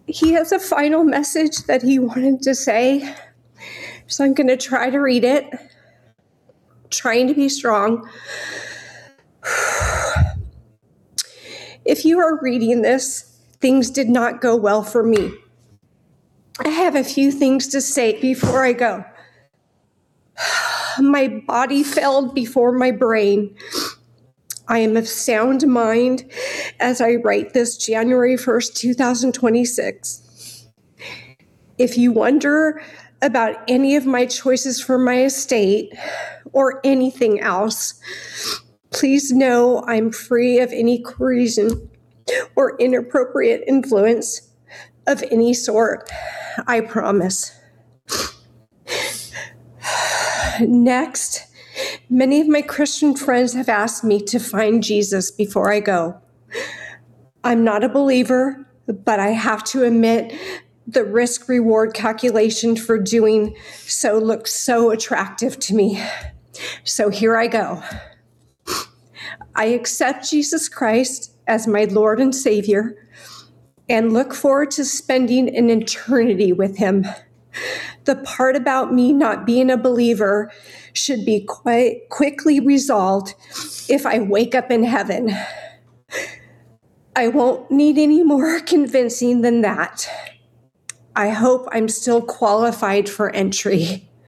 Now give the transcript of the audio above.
he has a final message that he wanted to say. So I'm going to try to read it, trying to be strong. If you are reading this, things did not go well for me. I have a few things to say before I go. My body failed before my brain. I am of sound mind as I write this January 1st, 2026. If you wonder about any of my choices for my estate or anything else, please know I'm free of any coercion or inappropriate influence of any sort. I promise. Next, many of my Christian friends have asked me to find Jesus before I go. I'm not a believer, but I have to admit the risk-reward calculation for doing so looks so attractive to me. So here I go. I accept Jesus Christ as my Lord and Savior and look forward to spending an eternity with him. The part about me not being a believer should be quite quickly resolved if I wake up in heaven. I won't need any more convincing than that. I hope I'm still qualified for entry.